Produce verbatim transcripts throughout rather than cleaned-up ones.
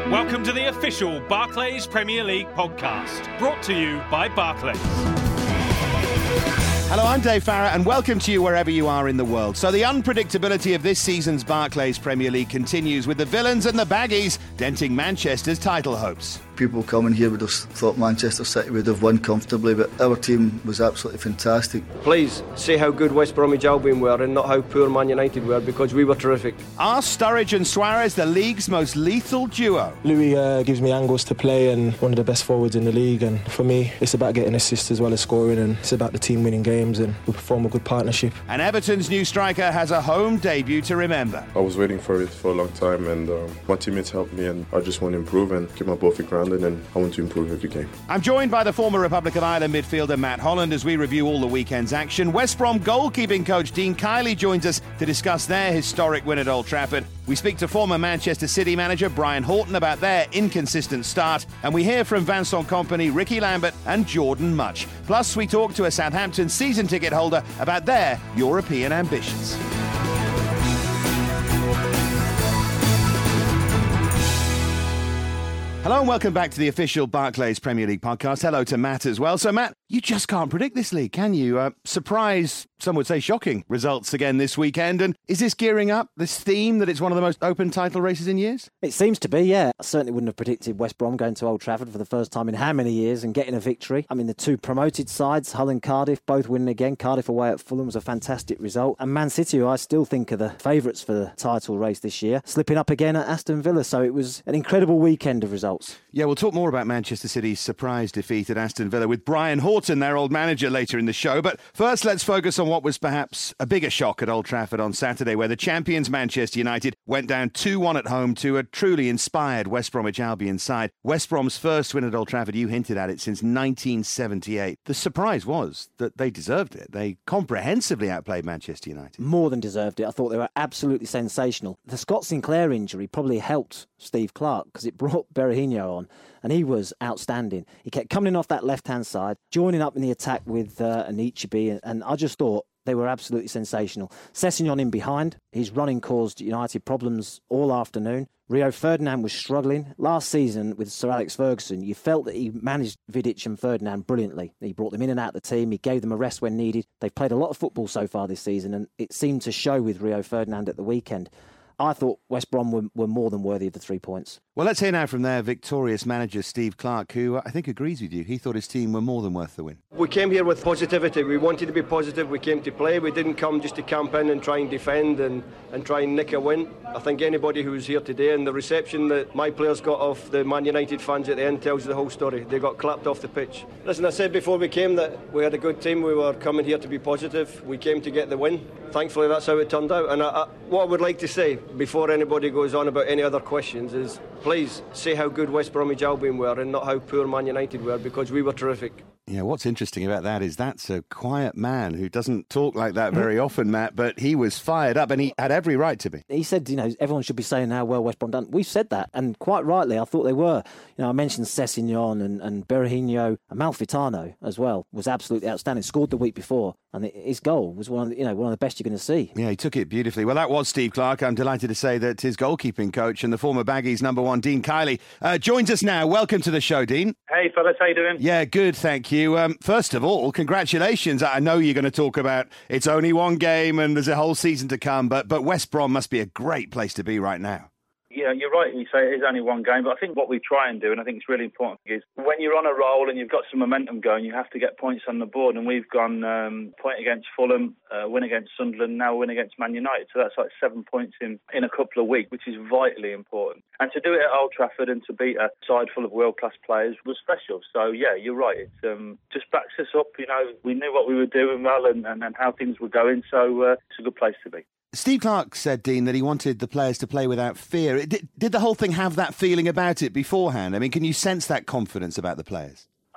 Welcome to the official Barclays Premier League podcast, brought to you by Barclays. Hello, I'm Dave Farrar and welcome to you wherever you are in the world. So the unpredictability of this season's Barclays Premier League continues with the villains and the baggies denting Manchester's title hopes. People coming here would have thought Manchester City would have won comfortably, but our team was absolutely fantastic. Please say how good West Bromwich Albion were and not how poor Man United were, because we were terrific. Are Sturridge and Suarez the league's most lethal duo? Louis uh, gives me angles to play and one of the best forwards in the league, and for me it's about getting assists as well as scoring, and it's about the team winning games, and we form a good partnership. And Everton's new striker has a home debut to remember. I was waiting for it for a long time, and um, my teammates helped me, and I just want to improve and keep my ball feet grounded, and I want to improve every game. I'm joined by the former Republic of Ireland midfielder Matt Holland as we review all the weekend's action. West Brom goalkeeping coach Dean Kiely joins us to discuss their historic win at Old Trafford. We speak to former Manchester City manager Brian Horton about their inconsistent start, and we hear from Vincent Kompany, Ricky Lambert and Jordan Much. Plus, we talk to a Southampton season ticket holder about their European ambitions. Hello and welcome back to the official Barclays Premier League podcast. Hello to Matt as well. So Matt, you just can't predict this league, can you? Uh, surprise, some would say shocking results again this weekend. And is this gearing up, this theme that it's one of the most open title races in years? It seems to be, yeah. I certainly wouldn't have predicted West Brom going to Old Trafford for the first time in how many years and getting a victory. I mean, the two promoted sides, Hull and Cardiff, both winning again. Cardiff away at Fulham was a fantastic result. And Man City, who I still think are the favourites for the title race this year, slipping up again at Aston Villa. So it was an incredible weekend of results. Yeah, we'll talk more about Manchester City's surprise defeat at Aston Villa with Brian Horton, their old manager, later in the show. But first, let's focus on what was perhaps a bigger shock at Old Trafford on Saturday, where the champions Manchester United went down two one at home to a truly inspired West Bromwich Albion side. West Brom's first win at Old Trafford, you hinted at it, since nineteen seventy-eight. The surprise was that they deserved it. They comprehensively outplayed Manchester United. More than deserved it. I thought they were absolutely sensational. The Scott Sinclair injury probably helped Steve Clarke because it brought Berahino on, and he was outstanding. He kept coming in off that left-hand side, joining up in the attack with uh, Anichebe, and I just thought they were absolutely sensational. Sessegnon in behind. His running caused United problems all afternoon. Rio Ferdinand was struggling. Last season with Sir Alex Ferguson, you felt that he managed Vidic and Ferdinand brilliantly. He brought them in and out of the team. He gave them a rest when needed. They've played a lot of football so far this season, and it seemed to show with Rio Ferdinand at the weekend. I thought West Brom were, were more than worthy of the three points. Well, let's hear now from their victorious manager, Steve Clarke, who I think agrees with you. He thought his team were more than worth the win. We came here with positivity. We wanted to be positive. We came to play. We didn't come just to camp in and try and defend and, and try and nick a win. I think anybody who was here today and the reception that my players got off the Man United fans at the end tells the whole story. They got clapped off the pitch. Listen, I said before we came that we had a good team. We were coming here to be positive. We came to get the win. Thankfully, that's how it turned out. And I, I, what I would like to say before anybody goes on about any other questions is, please say how good West Bromwich Albion were and not how poor Man United were, because we were terrific. Yeah, what's interesting about that is that's a quiet man who doesn't talk like that very often, Matt, but he was fired up and he had every right to be. He said, you know, everyone should be saying how well West Brom done. We've said that, and quite rightly, I thought they were. You know, I mentioned Sessegnon and, and Berahino, and Malfitano as well was absolutely outstanding. Scored the week before, and his goal was one of the, you know, one of the best you're going to see. Yeah, he took it beautifully. Well, that was Steve Clarke. I'm delighted to say that his goalkeeping coach and the former Baggies number one, Dean Kiely, uh, joins us now. Welcome to the show, Dean. Hey, fellas, how you doing? Yeah, good, thank you. Um, first of all, congratulations. I know you're going to talk about it's only one game and there's a whole season to come, but but West Brom must be a great place to be right now. Yeah, you're right. You say it is only one game, but I think what we try and do, and I think it's really important, is when you're on a roll and you've got some momentum going, you have to get points on the board. And we've gone um, point against Fulham, uh, win against Sunderland, now win against Man United. So that's like seven points in, in a couple of weeks, which is vitally important. And to do it at Old Trafford and to beat a side full of world-class players was special. So, yeah, you're right. It um, just backs us up. You know, we knew what we were doing well and, and, and how things were going. So uh, it's a good place to be. Steve Clarke said, Dean, that he wanted the players to play without fear. Did, did the whole thing have that feeling about it beforehand? I mean, can you sense that confidence about the players?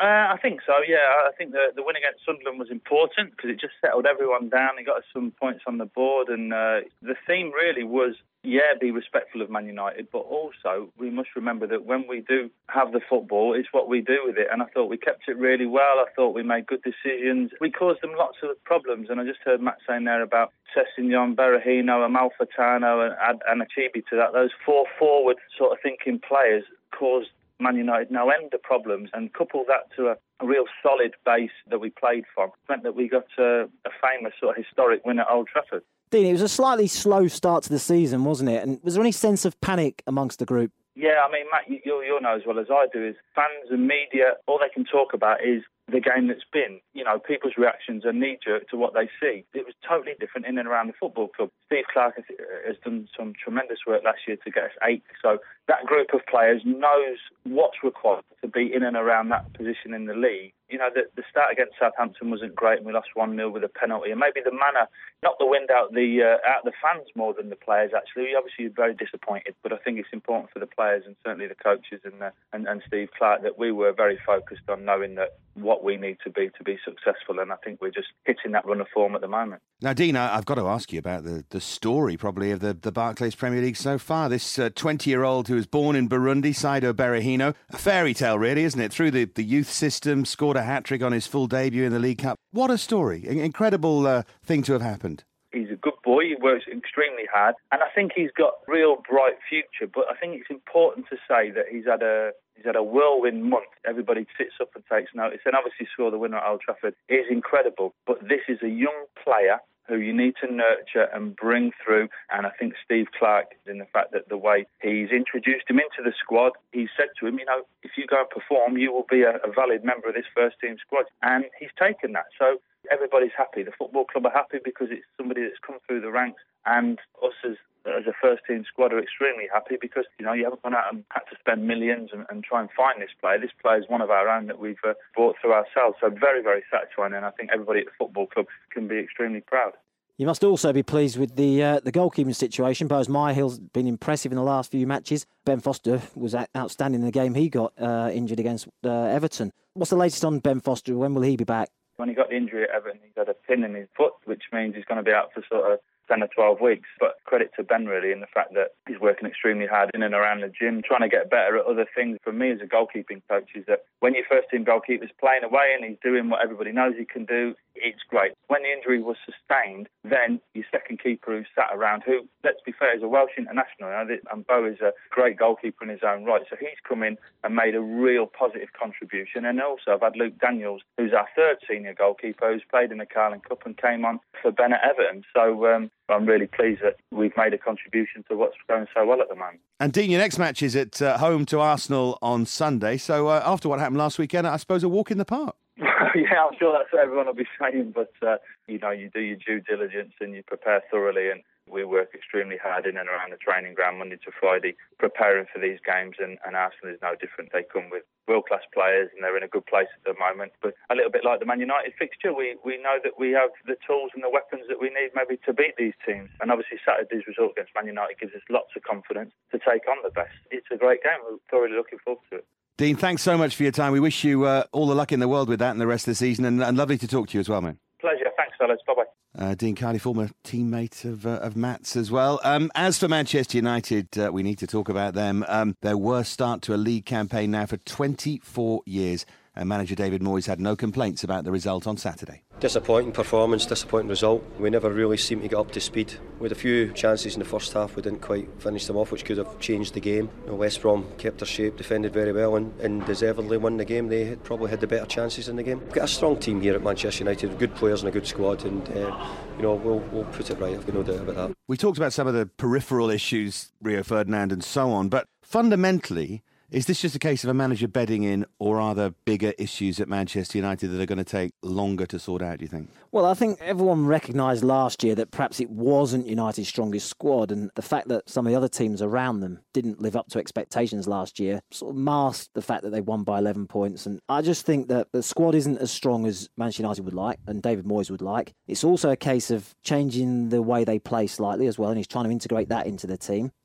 Uh, I think so, yeah. I think the, the win against Sunderland was important because it just settled everyone down. It got us some points on the board, and uh, the theme really was, yeah, be respectful of Man United, but also we must remember that when we do have the football, it's what we do with it. And I thought we kept it really well. I thought we made good decisions. We caused them lots of problems, and I just heard Matt saying there about Sessegnon, Berahino, Amalfitano, and, and Achibi to that. Those four forward sort of thinking players caused Man United no end of problems, and couple that to a, a real solid base that we played from meant that we got a, a famous sort of historic win at Old Trafford. Dean, it was a slightly slow start to the season, wasn't it? And was there any sense of panic amongst the group? Yeah, I mean, Matt, you, you'll know as well as I do, is fans and media, all they can talk about is the game that's been. You know, people's reactions are knee-jerk to what they see. It was totally different in and around the football club. Steve Clarke has, has done some tremendous work last year to get us eighth. So that group of players knows what's required to be in and around that position in the league. You know, the, the start against Southampton wasn't great, and we lost one nil with a penalty. And maybe the manner knocked the wind out the uh, out the fans more than the players, actually. We obviously were very disappointed, but I think it's important for the players and certainly the coaches and, uh, and, and Steve Clarke that we were very focused on knowing that what we need to be to be successful, and I think we're just hitting that run of form at the moment. Now, Dean, I've got to ask you about the, the story, probably, of the, the Barclays Premier League so far. This uh, twenty-year-old who was born in Burundi, Saido Berahino, a fairy tale, really, isn't it? Through the, the youth system, scored a hat-trick on his full debut in the League Cup. What a story. An incredible uh, thing to have happened. He's a good boy, he works extremely hard, and I think he's got a real bright future, but I think it's important to say that he's had a he's had a whirlwind month. Everybody sits up and takes notice, and obviously score the winner at Old Trafford is incredible, but this is a young player who you need to nurture and bring through, and I think Steve Clarke, in the fact that the way he's introduced him into the squad, he said to him, you know, if you go and perform, you will be a, a valid member of this first team squad, and he's taken that. So everybody's happy. The football club are happy because it's somebody that's come through the ranks, and us as as a first team squad are extremely happy because, you know, you haven't gone out and had to spend millions and, and try and find this player. This player is one of our own that we've uh, brought through ourselves. So very, very satisfying, and I think everybody at the football club can be extremely proud. You must also be pleased with the uh, the goalkeeping situation. Bose Myhill's been impressive in the last few matches. Ben Foster was outstanding in the game he got uh, injured against uh, Everton. What's the latest on Ben Foster? When will he be back? When he got the injury at Everton, he's had a pin in his foot, which means he's going to be out for sort of ten or twelve weeks. But credit to Ben, really, in the fact that he's working extremely hard in and around the gym, trying to get better at other things. For me as a goalkeeping coach, is that when your first team goalkeeper's playing away and he's doing what everybody knows he can do, it's great. When the injury was sustained, then your second keeper who sat around, who, let's be fair, is a Welsh international, you know, and Bo is a great goalkeeper in his own right. So he's come in and made a real positive contribution. And also I've had Luke Daniels, who's our third senior goalkeeper, who's played in the Carling Cup and came on for Ben at Everton. So um, I'm really pleased that we've made a contribution to what's going so well at the moment. And Dean, your next match is at uh, home to Arsenal on Sunday. So uh, after what happened last weekend, I suppose a walk in the park. Yeah, I'm sure that's what everyone will be saying, but, uh, you know, you do your due diligence and you prepare thoroughly, and we work extremely hard in and around the training ground Monday to Friday, preparing for these games, and, and Arsenal is no different. They come with world-class players and they're in a good place at the moment, but a little bit like the Man United fixture, we, we know that we have the tools and the weapons that we need maybe to beat these teams, and obviously Saturday's result against Man United gives us lots of confidence to take on the best. It's a great game. We're thoroughly looking forward to it. Dean, thanks so much for your time. We wish you uh, all the luck in the world with that and the rest of the season, and, and lovely to talk to you as well, mate. Pleasure. Thanks, fellas. Bye-bye. Uh, Dean Carney, former teammate of uh, of Matt's as well. Um, as for Manchester United, uh, we need to talk about them. Um, their worst start to a league campaign now for twenty-four years. And manager David Moyes had no complaints about the result on Saturday. Disappointing performance, disappointing result. We never really seemed to get up to speed. We had a few chances in the first half, we didn't quite finish them off, which could have changed the game. You know, West Brom kept their shape, defended very well, and, and deservedly won the game. They had probably had the better chances in the game. We've got a strong team here at Manchester United, good players and a good squad, and uh, you know we'll, we'll put it right, I've got no doubt about that. We talked about some of the peripheral issues, Rio Ferdinand and so on, but fundamentally, is this just a case of a manager bedding in, or are there bigger issues at Manchester United that are going to take longer to sort out, do you think? Well, I think everyone recognised last year that perhaps it wasn't United's strongest squad, and the fact that some of the other teams around them didn't live up to expectations last year sort of masked the fact that they won by eleven points. And I just think that the squad isn't as strong as Manchester United would like and David Moyes would like. It's also a case of changing the way they play slightly as well, and he's trying to integrate that into the team.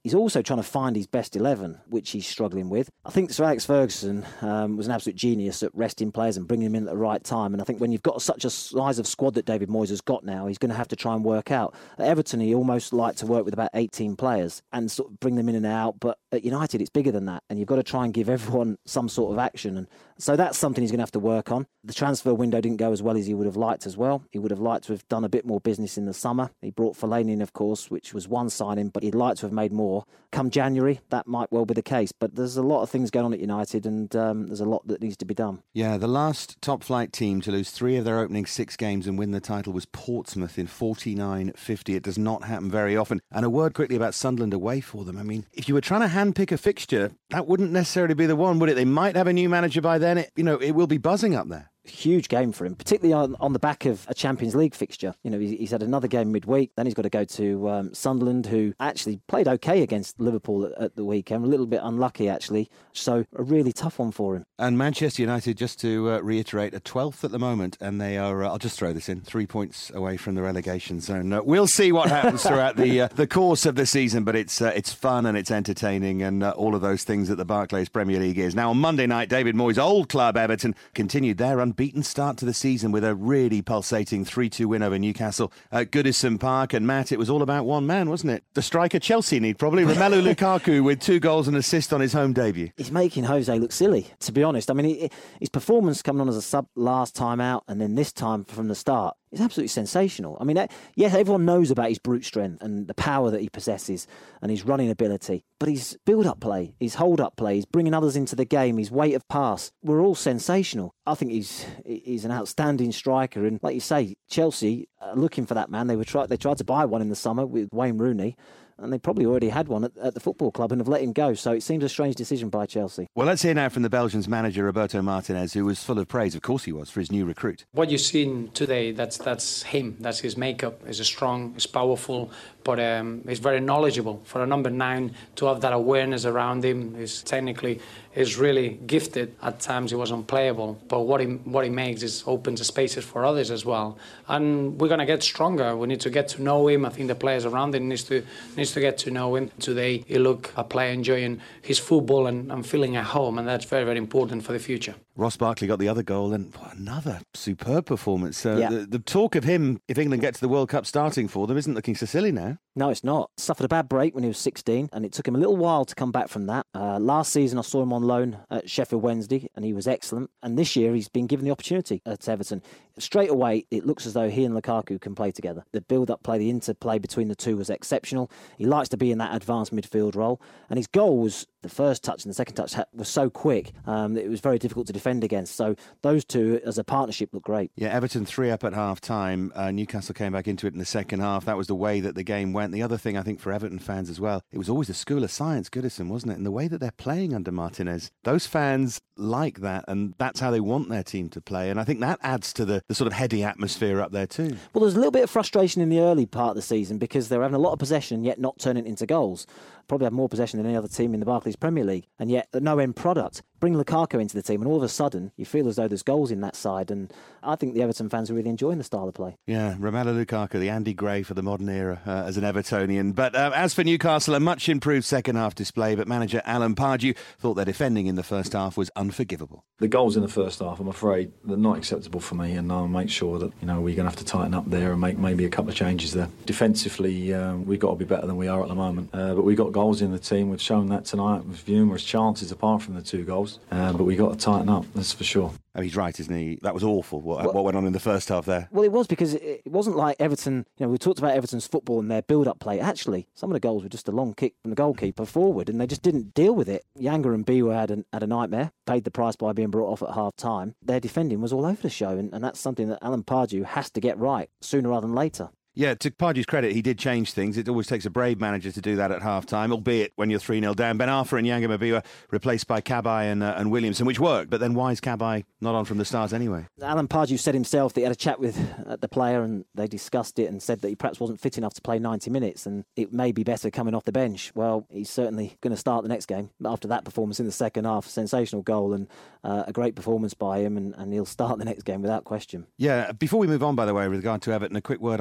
He's also trying to find his best eleven, which he's struggling with. I think Sir Alex Ferguson um, was an absolute genius at resting players and bringing them in at the right time. And I think when you've got such a size of squad that David Moyes has got now, he's going to have to try and work out. At Everton, he almost liked to work with about eighteen players and sort of bring them in and out. But at United, it's bigger than that. And you've got to try and give everyone some sort of action. And so that's something he's going to have to work on. The transfer window didn't go as well as he would have liked as well. He would have liked to have done a bit more business in the summer. He brought Fellaini in, of course, which was one signing, but he'd like to have made more. Come January, that might well be the case. But there's a lot of things going on at United, and um, there's a lot that needs to be done. Yeah, the last top-flight team to lose three of their opening six games and win the title was Portsmouth in forty-nine fifty. It does not happen very often. And a word quickly about Sunderland away for them. I mean, if you were trying to handpick a fixture, that wouldn't necessarily be the one, would it? They might have a new manager by then. It, you know, it will be buzzing up there. Huge game for him, particularly on, on the back of a Champions League fixture. You know, he's, he's had another game midweek, then he's got to go to um, Sunderland, who actually played okay against Liverpool at, at the weekend, a little bit unlucky actually, so a really tough one for him. And Manchester United, just to uh, reiterate, are twelfth at the moment, and they are, uh, I'll just throw this in, three points away from the relegation zone. Uh, we'll see what happens throughout the uh, the course of the season, but it's uh, it's fun and it's entertaining and uh, all of those things that the Barclays Premier League is. Now on Monday night, David Moyes' old club Everton continued their unbeaten start to the season with a really pulsating three two win over Newcastle at Goodison Park. And Matt, it was all about one man, wasn't it? The striker Chelsea need probably, Romelu Lukaku, with two goals and an assist on his home debut. He's making Jose look silly, to be honest. I mean, he, his performance coming on as a sub last time out and then this time from the start is absolutely sensational. I mean, yes, everyone knows about his brute strength and the power that he possesses and his running ability, but his build-up play, his hold-up play, his bringing others into the game, his weight of pass, were all sensational. I think he's he's an outstanding striker, and like you say, Chelsea are looking for that man. They were try, they tried to buy one in the summer with Wayne Rooney, and they probably already had one at, at the football club and have let him go. So it seems a strange decision by Chelsea. Well, let's hear now from the Belgians' manager, Roberto Martinez, who was full of praise, of course he was, for his new recruit. What you've seen today, that's that's him. That's his makeup. He's strong, he's powerful, but um, he's very knowledgeable. For a number nine, to have that awareness around him, is technically is really gifted. At times he was unplayable, but what he what he makes is opens the spaces for others as well. And we're going to get stronger. We need to get to know him. I think the players around him needs to needs to get to know him. Today he looked a player enjoying his football and, and feeling at home, and that's very, very important for the future. Ross Barkley got the other goal, and oh, another superb performance. So yeah. the, the talk of him, if England get to the World Cup starting for them, isn't looking so silly now. No, it's not. Suffered a bad break when he was sixteen, and it took him a little while to come back from that. Uh, last season I saw him on loan at Sheffield Wednesday, and he was excellent. And this year he's been given the opportunity at Everton. Straight away, it looks as though he and Lukaku can play together. The build-up play, the interplay between the two was exceptional. He likes to be in that advanced midfield role, and his goal was, the first touch and the second touch was so quick um, that it was very difficult to defend against. So those two as a partnership look great. Yeah, Everton three up at half-time. Uh, Newcastle came back into it in the second half. That was the way that the game went. The other thing, I think, for Everton fans as well, it was always a school of science, Goodison, wasn't it? And the way that they're playing under Martinez, those fans like that, and that's how they want their team to play. And I think that adds to the, the sort of heady atmosphere up there too. Well, there's a little bit of frustration in the early part of the season because they're having a lot of possession yet not turning it into goals. Probably have more possession than any other team in the Barclays Premier League, and yet no end product. Bring Lukaku into the team, and all of a sudden you feel as though there's goals in that side, and I think the Everton fans are really enjoying the style of play. Yeah, Romelu Lukaku, the Andy Gray for the modern era uh, as an Evertonian. But uh, as for Newcastle, a much improved second half display, but manager Alan Pardew thought their defending in the first half was unforgivable. The goals in the first half, I'm afraid, they're not acceptable for me, and I'll make sure that, you know, we're going to have to tighten up there and make maybe a couple of changes there. Defensively, um, we've got to be better than we are at the moment, uh, but we've got goals in the team. We've shown that tonight with numerous chances apart from the two goals, uh, but we've got to tighten up, that's for sure. Oh, he's right, isn't he? That was awful, what, well, what went on in the first half there. Well, it was because it wasn't like Everton, you know, we talked about Everton's football and their build-up play. Actually, some of the goals were just a long kick from the goalkeeper forward, and they just didn't deal with it. Yanga and Biwa had, an, had a nightmare, paid the price by being brought off at half-time. Their defending was all over the show, and, and that's something that Alan Pardew has to get right sooner rather than later. Yeah, to Pardew's credit, he did change things. It always takes a brave manager to do that at half-time, albeit when you're three nil down. Ben Arfa and Yanga Mabiwa replaced by Cabaye and, uh, and Williamson, which worked. But then why is Cabaye not on from the start anyway? Alan Pardew said himself that he had a chat with uh, the player and they discussed it and said that he perhaps wasn't fit enough to play ninety minutes and it may be better coming off the bench. Well, he's certainly going to start the next game. After that performance in the second half, a sensational goal and uh, a great performance by him, and, and he'll start the next game without question. Yeah, before we move on, by the way, with regard to Everton, a quick word on Gareth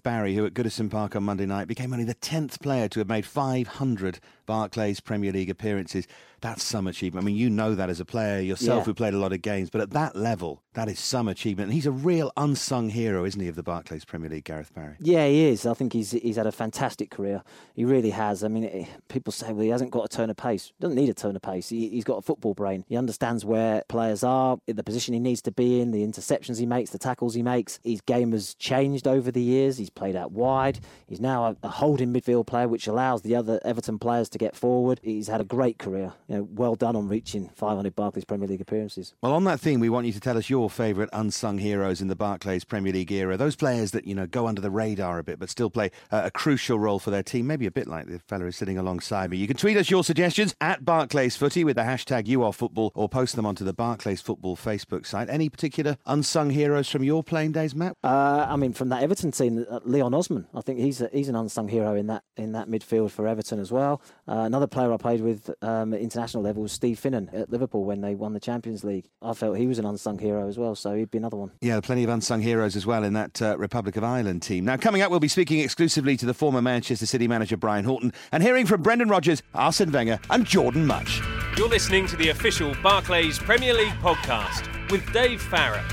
Barry, who at Goodison Park on Monday night became only the tenth player to have made five hundred Barclays Premier League appearances. That's some achievement. I mean, you know that as a player yourself yeah. who played a lot of games, but at that level, that is some achievement. And he's a real unsung hero, isn't he, of the Barclays Premier League, Gareth Barry? Yeah, he is. I think he's he's had a fantastic career. He really has. I mean, it, people say, well, he hasn't got a turn of pace. He doesn't need a turn of pace. He, he's got a football brain. He understands where players are, the position he needs to be in, the interceptions he makes, the tackles he makes. His game has changed over the years. He's played out wide. He's now a, a holding midfield player, which allows the other Everton players to get forward. He's had a great career. You know, well done on reaching five hundred Barclays Premier League appearances. Well, on that theme, we want you to tell us your favourite unsung heroes in the Barclays Premier League era. Those players that, you know, go under the radar a bit, but still play uh, a crucial role for their team. Maybe a bit like the fella who's sitting alongside me. You can tweet us your suggestions at Barclays Footy with the hashtag You Are Football, or post them onto the Barclays Football Facebook site. Any particular unsung heroes from your playing days, Matt? Uh, I mean, from that Everton team, uh, Leon Osman. I think he's a, he's an unsung hero in that in that midfield for Everton as well. Uh, another player I played with um, at international level was Steve Finnan at Liverpool when they won the Champions League. I felt he was an unsung hero as well, so he'd be another one. Yeah, plenty of unsung heroes as well in that uh, Republic of Ireland team. Now, coming up, we'll be speaking exclusively to the former Manchester City manager Brian Horton and hearing from Brendan Rodgers, Arsene Wenger and Jordan Mutch. You're listening to the official Barclays Premier League podcast with Dave Farrell.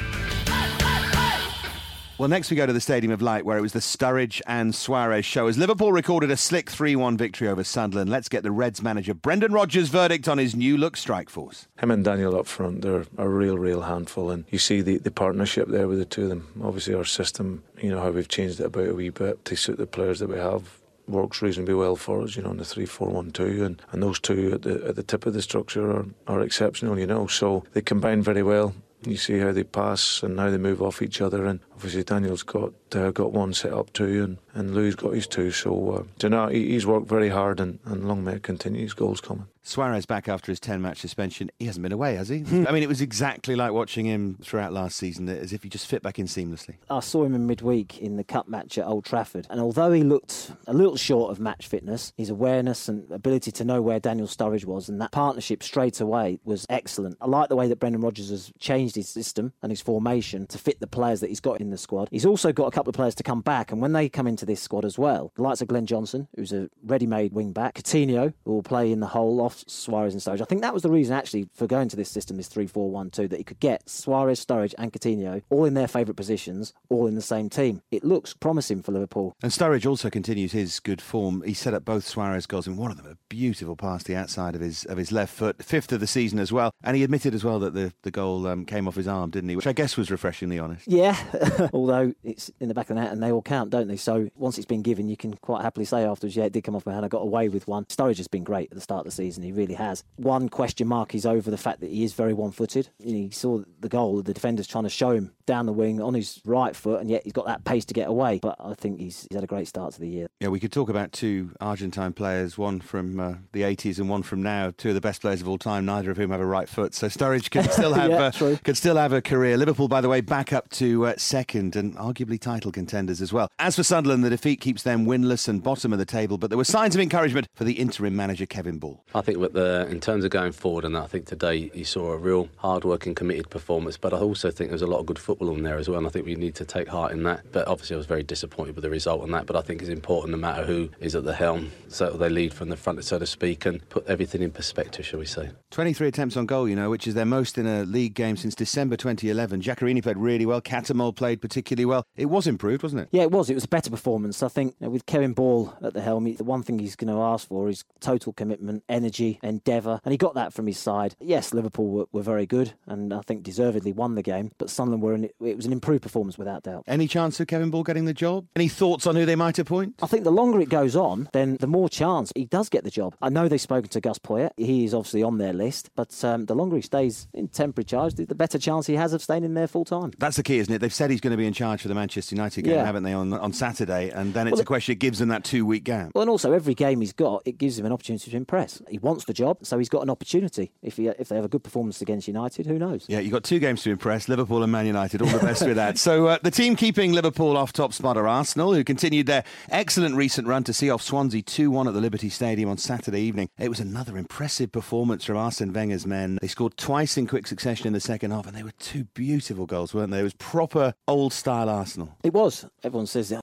Well, next we go to the Stadium of Light, where it was the Sturridge and Suarez show as Liverpool recorded a slick three one victory over Sunderland. Let's get the Reds manager Brendan Rodgers' verdict on his new look strike force. Him and Daniel up front, they're a real, real handful, and you see the, the partnership there with the two of them. Obviously our system, you know, how we've changed it about a wee bit to suit the players that we have, works reasonably well for us, you know, in the three four one two, and, and those two at the at the tip of the structure are, are exceptional, you know, so they combine very well. You see how they pass and how they move off each other, and obviously Daniel's got uh, got one set up too, and, and Louis got his two, so uh, you know, he, he's worked very hard, and, and long may it continue, his goals coming. Suarez back after his ten-match suspension. He hasn't been away, has he? I mean, it was exactly like watching him throughout last season, as if he just fit back in seamlessly. I saw him in midweek in the cup match at Old Trafford, and although he looked a little short of match fitness, his awareness and ability to know where Daniel Sturridge was, and that partnership straight away was excellent. I like the way that Brendan Rodgers has changed his system and his formation to fit the players that he's got in the squad. He's also got a couple of players to come back, and when they come into this squad as well, the likes of Glenn Johnson, who's a ready-made wing-back, Coutinho, who will play in the hole off Suarez and Sturridge. I think that was the reason, actually, for going to this system, this three four one two, that he could get Suarez, Sturridge and Coutinho all in their favourite positions, all in the same team. It looks promising for Liverpool. And Sturridge also continues his good form. He set up both Suarez goals, and one of them a beautiful pass the outside of his of his left foot, fifth of the season as well. And he admitted as well that the, the goal um, came off his arm, didn't he? Which I guess was refreshingly honest. Yeah, although it's in the back of the net and they all count, don't they? So once it's been given, you can quite happily say afterwards, yeah, it did come off my hand, I got away with one. Sturridge has been great at the start of the season, he really has. One question mark is over the fact that he is very one-footed. You know, he saw the goal, the defender's trying to show him down the wing on his right foot, and yet he's got that pace to get away. But I think he's, he's had a great start to the year. Yeah, we could talk about two Argentine players, one from uh, the eighties and one from now, two of the best players of all time, neither of whom have a right foot. So Sturridge can still have yeah, uh, can still have a career. Liverpool, by the way, back up to uh, second and arguably title contenders as well. As for Sunderland, the defeat keeps them winless and bottom of the table, but there were signs of encouragement for the interim manager Kevin Ball. I think with the, in terms of going forward, and I think today you saw a real hard-working, committed performance, but I also think there's a lot of good football in there as well, and I think we need to take heart in that. But obviously I was very disappointed with the result on that, but I think it's important no matter who is at the helm, so they lead from the front, so to speak, and put everything in perspective, shall we say. twenty-three attempts on goal, you know, which is their most in a league game since December twenty eleven. Giaccherini played really well, Catamol played particularly well. It was improved, wasn't it? Yeah, it was. It was a better performance. I think, you know, with Kevin Ball at the helm, the one thing he's going to ask for is total commitment, energy, endeavour, and he got that from his side. Yes, Liverpool were, were very good, and I think deservedly won the game, but Sunderland were in, it was an improved performance without doubt. Any chance of Kevin Ball getting the job? Any thoughts on who they might appoint? I think the longer it goes on, then the more chance he does get the job. I know they've spoken to Gus Poyet. He is obviously on their list, but um, the longer he stays in temporary charge, the better chance he has of staying in there full time. That's the key, isn't it? They've said he's going to be in charge for the Manchester United game, yeah. haven't they, on on Saturday? And then it's well, a question, it gives them that two-week gap. Well, and also every game he's got, it gives him an opportunity to impress. He wants the job, so he's got an opportunity. If he, if they have a good performance against United, who knows? Yeah, you've got two games to impress, Liverpool and Man United, all the best with that. So uh, the team keeping Liverpool off top spot are Arsenal, who continued their excellent recent run to see off Swansea two one at the Liberty Stadium on Saturday evening. It was another impressive performance from Arsene Wenger's men. They scored twice in quick succession in the second half, and they were two beautiful goals, weren't they? It was proper old-style Arsenal. It was. Everyone says they get to the edge of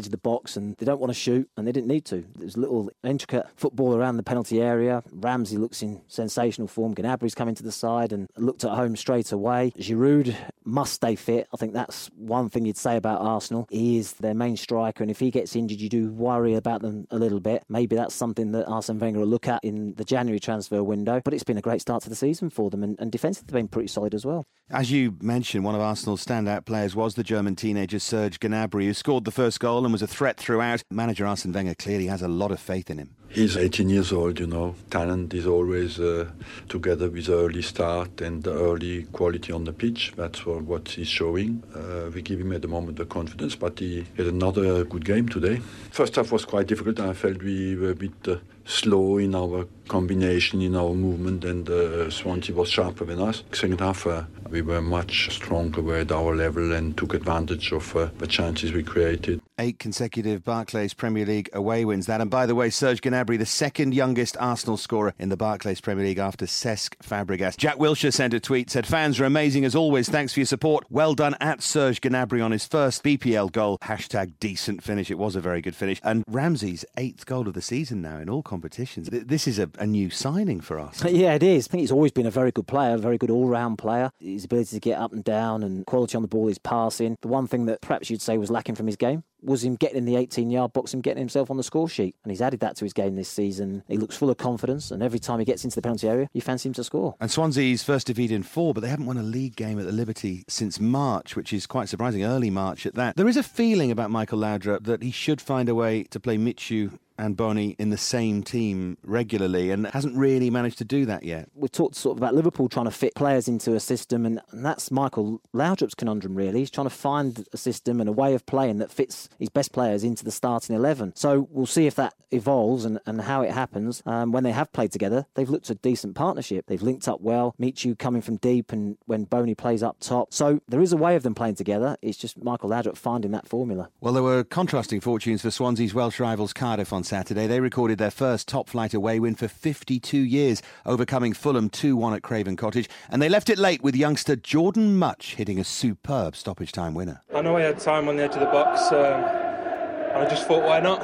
edge of the box and they don't want to shoot, and they didn't need to. There's a little intricate football around the penalty area. Ramsey looks in sensational form. Gnabry's coming to the side and looked at home straight away. Giroud must stay fit. I think that's one thing you'd say about Arsenal. He is their main striker, and if he gets injured, you do worry about them a little bit. Maybe that's something that Arsene Wenger will look at in the January transfer window. But it's been a great start to the season for them, and, and defensively they've been pretty solid as well. As you mentioned, one of Arsenal's standout players was the German teenager Serge Gnabry, who scored the first goal and was a threat throughout. Manager Arsene Wenger clearly has a lot of faith in him. He's eighteen years old, you know. Talent is always uh, together with early start and the early quality on the pitch. That's what, what he's showing. Uh, we give him at the moment the confidence, but he had another good game today. First half was quite difficult. I felt we were a bit uh, slow in our combination, in our movement, and uh, Swansea was sharper than us. Second half, uh, we were much stronger, we were at our level and took advantage of uh, the chances we created. Eight consecutive Barclays Premier League away wins that. And by the way, Serge Gnabry, the second youngest Arsenal scorer in the Barclays Premier League after Cesc Fabregas. Jack Wilshere sent a tweet, said, "Fans are amazing as always. Thanks for your support. Well done at Serge Gnabry on his first B P L goal. Hashtag decent finish." It was a very good finish. And Ramsey's eighth goal of the season now in all competitions. This is a, a new signing for us. Yeah, it is. I think he's always been a very good player, a very good all-round player. His ability to get up and down and quality on the ball, his passing. The one thing that perhaps you'd say was lacking from his game was him getting in the eighteen-yard box and getting himself on the score sheet. And he's added that to his game this season. He looks full of confidence, and every time he gets into the penalty area, you fancy him to score. And Swansea's first defeat in four, but they haven't won a league game at the Liberty since March, which is quite surprising, early March at that. There is a feeling about Michael Laudrup that he should find a way to play Michu and Bony in the same team regularly, and hasn't really managed to do that yet. We've talked sort of about Liverpool trying to fit players into a system, and, and that's Michael Laudrup's conundrum, really. He's trying to find a system and a way of playing that fits his best players into the starting eleven. So we'll see if that evolves and, and how it happens. Um, when they have played together, they've looked a decent partnership. They've linked up well. Michu coming from deep, and when Bony plays up top. So there is a way of them playing together. It's just Michael Laudrup finding that formula. Well, there were contrasting fortunes for Swansea's Welsh rivals Cardiff on Saturday. They recorded their first top-flight away win for fifty-two years, overcoming Fulham two one at Craven Cottage, and they left it late with youngster Jordan Much hitting a superb stoppage-time winner. I know I had time on the edge of the box, um, and I just thought, why not?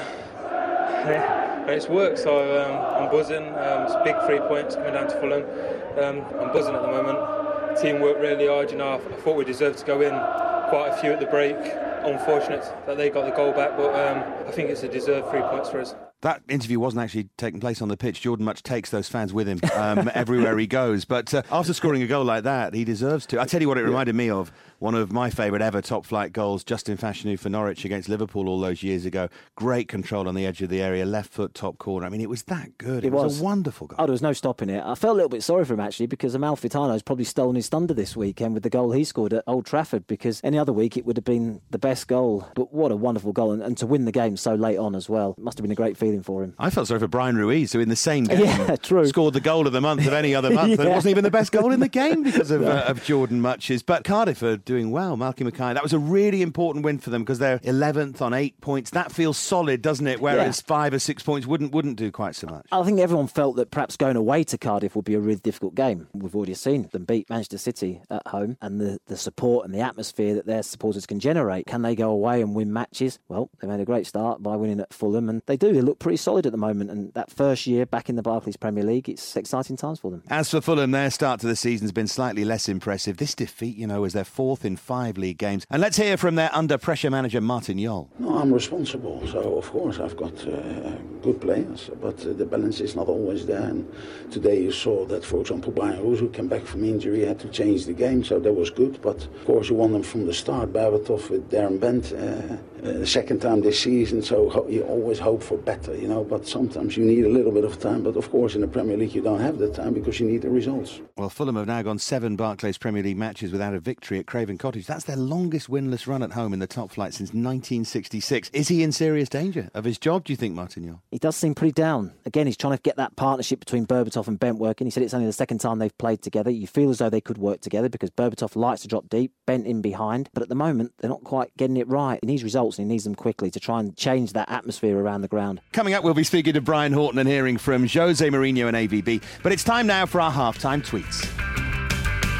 And it's worked, so um, I'm buzzing. Um, it's big three points coming down to Fulham. Um, I'm buzzing at the moment. The team worked really hard. You know, I thought we deserved to go in. Quite a few at the break. Unfortunate that they got the goal back, but um, I think it's a deserved three points for us. That interview wasn't actually taking place on the pitch. Jordan Much takes those fans with him um, everywhere he goes. But uh, after scoring a goal like that, he deserves to. I tell you what it reminded me of. One of my favourite ever top-flight goals, Justin Fashanu for Norwich against Liverpool all those years ago. Great control on the edge of the area, left foot, top corner. I mean, it was that good. It, it was. was a wonderful goal. Oh, there was no stopping it. I felt a little bit sorry for him, actually, because Amalfitano's probably stolen his thunder this weekend with the goal he scored at Old Trafford, because any other week it would have been the best goal. But what a wonderful goal, and, and to win the game so late on as well. It must have been a great feeling for him. I felt sorry for Brian Ruiz, who in the same game yeah, true. scored the goal of the month of any other month. yeah. And it wasn't even the best goal in the game because of, uh, of Jordan Much's. But Cardiff are doing well. Malky Mackay, that was a really important win for them because they're eleventh on eight points. That feels solid, doesn't it? Whereas yeah. five or six points wouldn't wouldn't do quite so much. I think everyone felt that perhaps going away to Cardiff would be a really difficult game. We've already seen them beat Manchester City at home, and the, the support and the atmosphere that their supporters can generate. Can they go away and win matches? Well, they made a great start by winning at Fulham, and they do. They look pretty solid at the moment, and that first year back in the Barclays Premier League, it's exciting times for them. As for Fulham, their start to the season's been slightly less impressive. This defeat, you know, is their fourth in five league games. And let's hear from their under-pressure manager, Martin Jol. No, I'm responsible, so of course I've got uh, good players, but uh, the balance is not always there. And today you saw that, for example, Brian Ruiz, who came back from injury, had to change the game, so that was good. But of course you won them from the start, Berbatov with Darren Bent, uh, uh, the second time this season, so ho- you always hope for better, you know, but sometimes you need a little bit of time. But of course in the Premier League you don't have the time because you need the results. Well, Fulham have now gone seven Barclays Premier League matches without a victory at Craven Cottage. That's their longest winless run at home in the top flight since nineteen sixty-six. Is he in serious danger of his job, do you think, Martin Jol? He does seem pretty down. Again, he's trying to get that partnership between Berbatov and Bent working. He said it's only the second time they've played together. You feel as though they could work together because Berbatov likes to drop deep, Bent in behind. But at the moment, they're not quite getting it right. He needs results and he needs them quickly to try and change that atmosphere around the ground. Coming up, we'll be speaking to Brian Horton and hearing from Jose Mourinho and A V B. But it's time now for our half-time tweets.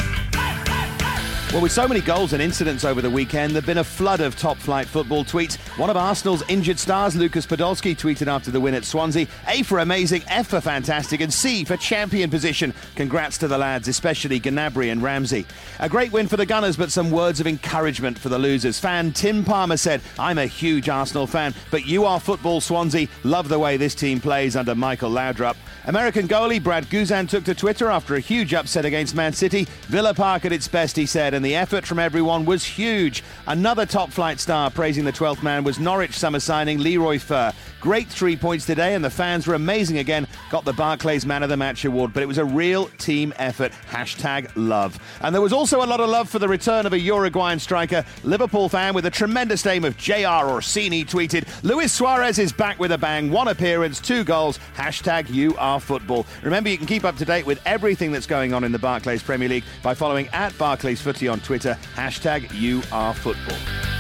Well, with so many goals and incidents over the weekend, there have been a flood of top-flight football tweets. One of Arsenal's injured stars, Lucas Podolski, tweeted after the win at Swansea, A for amazing, F for fantastic, and C for champion position. Congrats to the lads, especially Gnabry and Ramsey. A great win for the Gunners, but some words of encouragement for the losers. Fan Tim Palmer said, I'm a huge Arsenal fan, but you are football, Swansea. Love the way this team plays under Michael Laudrup. American goalie Brad Guzan took to Twitter after a huge upset against Man City. Villa Park at its best, he said, and the effort from everyone was huge. Another top-flight star praising the twelfth man was Norwich summer signing Leroy Fer. Great three points today, and the fans were amazing again. Got the Barclays Man of the Match award, but it was a real team effort. Hashtag love. And there was also a lot of love for the return of a Uruguayan striker. Liverpool fan with a tremendous name of J R Orsini tweeted, Luis Suarez is back with a bang. One appearance, two goals. Hashtag you are football. Remember, you can keep up to date with everything that's going on in the Barclays Premier League by following at Barclays Footy on Twitter. Hashtag you are football.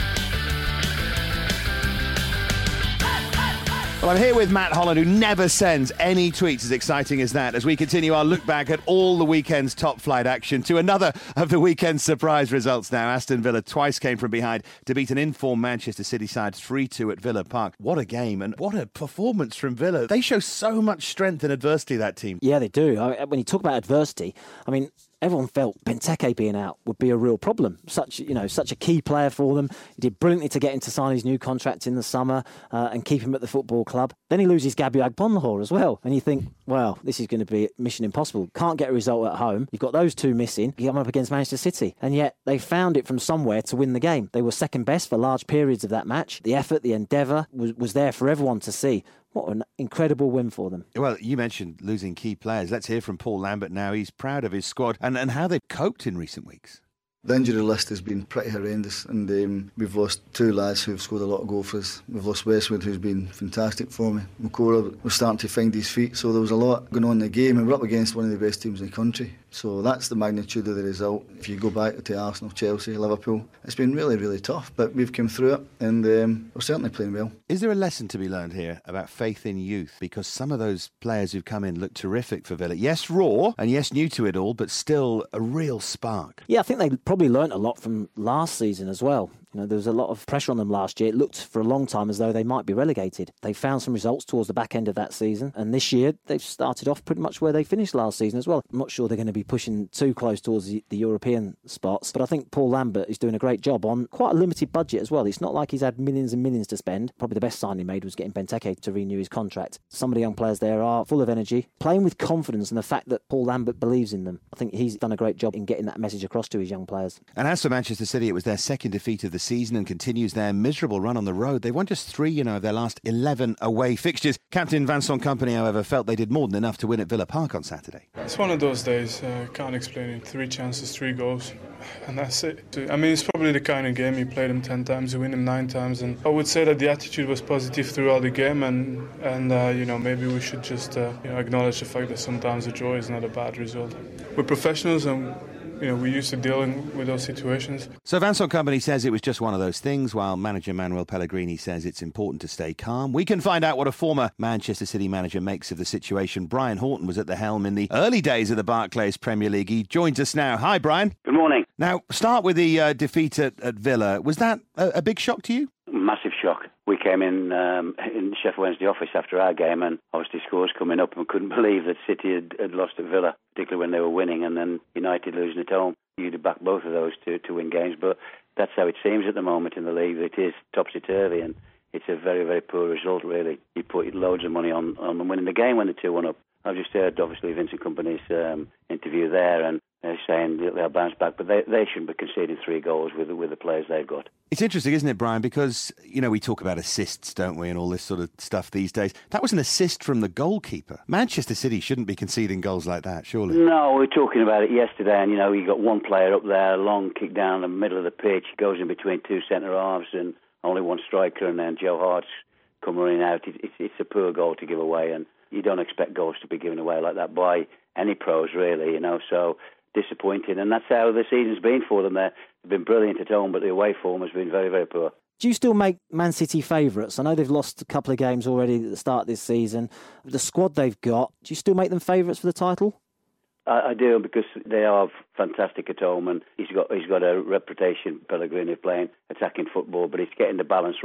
Well, I'm here with Matt Holland, who never sends any tweets as exciting as that, as we continue our look back at all the weekend's top-flight action to another of the weekend's surprise results now. Aston Villa twice came from behind to beat an informed Manchester City side three two at Villa Park. What a game, and what a performance from Villa. They show so much strength in adversity, that team. Yeah, they do. I, when you talk about adversity, I mean, everyone felt Benteke being out would be a real problem. Such, you know, such a key player for them. He did brilliantly to get him to sign his new contract in the summer uh, and keep him at the football club. Then he loses Gabby Agbonlahor as well. And you think, well, this is going to be mission impossible. Can't get a result at home. You've got those two missing. You come up against Manchester City. And yet they found it from somewhere to win the game. They were second best for large periods of that match. The effort, the endeavour was, was there for everyone to see. What an incredible win for them. Well, you mentioned losing key players. Let's hear from Paul Lambert now. He's proud of his squad and, and how they've coped in recent weeks. The injury list has been pretty horrendous, and um, we've lost two lads who've scored a lot of goals for us. We've lost Westwood, who's been fantastic for me. Makora was starting to find his feet, so there was a lot going on in the game, and we're up against one of the best teams in the country. So that's the magnitude of the result. If you go back to Arsenal, Chelsea, Liverpool, it's been really, really tough, but we've come through it, and um, we're certainly playing well. Is there a lesson to be learned here about faith in youth? Because some of those players who've come in look terrific for Villa. Yes, raw, and yes, new to it all, but still a real spark. Yeah, I think they probably learnt a lot from last season as well. You know, there was a lot of pressure on them last year. It looked for a long time as though they might be relegated. They found some results towards the back end of that season, and this year they've started off pretty much where they finished last season as well. I'm not sure they're going to be pushing too close towards the, the European spots, but I think Paul Lambert is doing a great job on quite a limited budget as well. It's not like he's had millions and millions to spend. Probably the best sign he made was getting Benteke to renew his contract. Some of the young players there are full of energy, playing with confidence, and the fact that Paul Lambert believes in them. I think he's done a great job in getting that message across to his young players. And as for Manchester City, it was their second defeat of the season and continues their miserable run on the road. They won just three, you know, of their last eleven away fixtures. Captain Vincent Kompany, however, felt they did more than enough to win at Villa Park on Saturday. It's one of those days, uh, can't explain it. Three chances, three goals, and that's it. I mean, it's probably the kind of game you play them ten times, you win them nine times, and I would say that the attitude was positive throughout the game, and and uh, you know, maybe we should just uh, you know, acknowledge the fact that sometimes a draw is not a bad result. We're professionals, and you know, we're used to dealing with those situations. So Vincent Kompany says it was just one of those things, while manager Manuel Pellegrini says it's important to stay calm. We can find out what a former Manchester City manager makes of the situation. Brian Horton was at the helm in the early days of the Barclays Premier League. He joins us now. Hi, Brian. Good morning. Now, start with the uh, defeat at, at Villa. Was that a, a big shock to you? Massive shock. We came in um, in Sheffield Wednesday office after our game, and obviously scores coming up, and couldn't believe that City had, had lost at Villa, particularly when they were winning, and then United losing at home. You'd have backed both of those to, to win games, but that's how it seems at the moment in the league. It is topsy-turvy, and it's a very, very poor result, really. You put loads of money on, on winning the game when the two one up. I've just heard, obviously, Vincent Kompany's um, interview there, and they're saying they'll bounce back, but they, they shouldn't be conceding three goals with, with the players they've got. It's interesting, isn't it, Brian? Because, you know, we talk about assists, don't we, and all this sort of stuff these days. That was an assist from the goalkeeper. Manchester City shouldn't be conceding goals like that, surely. No, we were talking about it yesterday, and, you know, you got one player up there, long kick down the middle of the pitch, goes in between two centre-halves and only one striker, and then Joe Hart's come running out. It, it's, it's a poor goal to give away, and you don't expect goals to be given away like that by any pros, really, you know, so disappointing, and that's how the season's been for them. They've been brilliant at home, but the away form has been very, very poor. Do you still make Man City favourites? I know they've lost a couple of games already at the start of this season. The squad they've got, do you still make them favourites for the title? I, I do, because they are fantastic at home, and he's got he's got a reputation, Pellegrini, of playing attacking football, but he's getting the balance right.